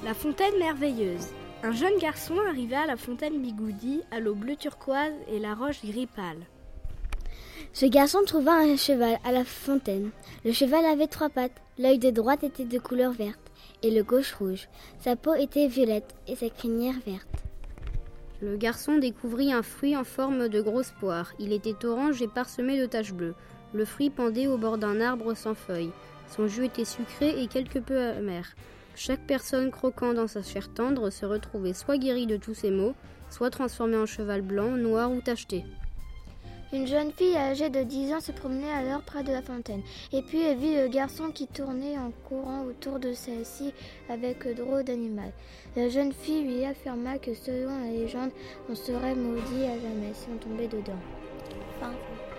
La fontaine merveilleuse. Un jeune garçon arriva à la fontaine bigoudi, à l'eau bleu turquoise et la roche gris pâle. Ce garçon trouva un cheval à la fontaine. Le cheval avait 3 pattes, l'œil de droite était de couleur verte et le gauche rouge. Sa peau était violette et sa crinière verte. Le garçon découvrit un fruit en forme de grosse poire. Il était orange et parsemé de taches bleues. Le fruit pendait au bord d'un arbre sans feuilles. Son jus était sucré et quelque peu amer. Chaque personne croquant dans sa chair tendre se retrouvait soit guérie de tous ses maux, soit transformée en cheval blanc, noir ou tacheté. Une jeune fille âgée de 10 ans se promenait alors près de la fontaine. Et puis elle vit le garçon qui tournait en courant autour de celle-ci avec drôle d'animal. La jeune fille lui affirma que selon la légende, on serait maudit à jamais si on tombait dedans. Fin.